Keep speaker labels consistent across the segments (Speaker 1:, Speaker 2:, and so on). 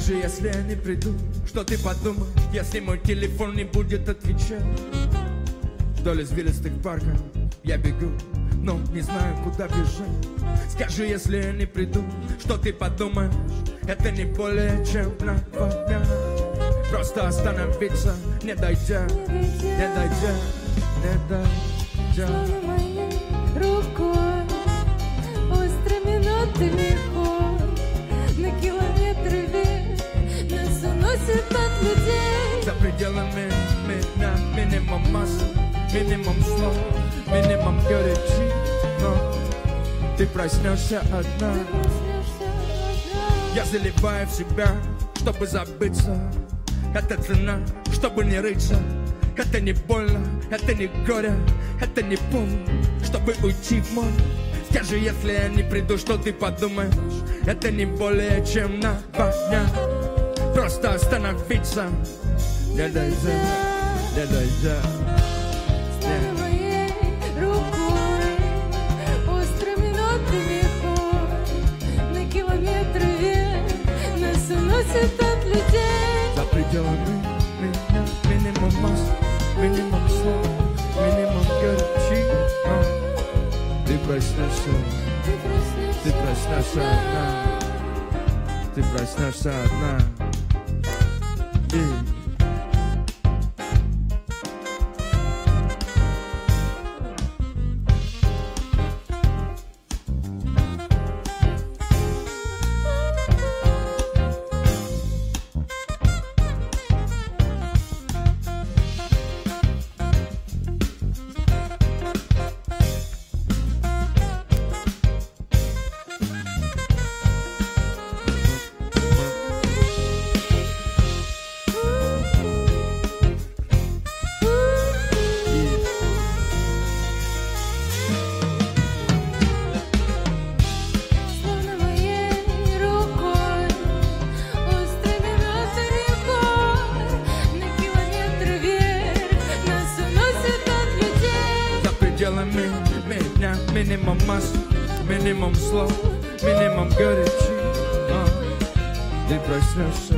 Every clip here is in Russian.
Speaker 1: Скажи, если я не приду, что ты подумаешь, если мой телефон не будет отвечать? Вдоль извилистых парков я бегу, но не знаю, куда бежать. Скажи, если я не приду, что ты подумаешь? Это не более чем на 2 дня. Просто остановиться, не дойдя, не дойдя, не дойдя.
Speaker 2: Словно моей рукой острыми нотами хор на километры вверх нас уносит от людей.
Speaker 1: За пределами меня минимум массы, минимум слов, минимум горечи. Но ты проснешься одна. Я заливаю в себя, чтобы забыться. Это цена, чтобы не рыться. Это не больно, это не горе, это не путь, чтобы уйти в море. Скажи, если я не приду, что ты подумаешь? Это не более чем на 2 дня. Просто остановиться, не дойдя, не дойдя.
Speaker 2: Словно моей рукой острыми нотами хор на километры вверх нас уносит от людей.
Speaker 1: За пределами меня минимум масс, минимум слов, минимум горечи. Ты проснешься, ты проснешься одна. Ты проснешься одна. Меня минимум масс, минимум слов, минимум горечи. Ты проснешься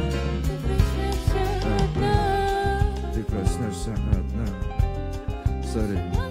Speaker 1: одна. Ты проснешься одна. Sorry.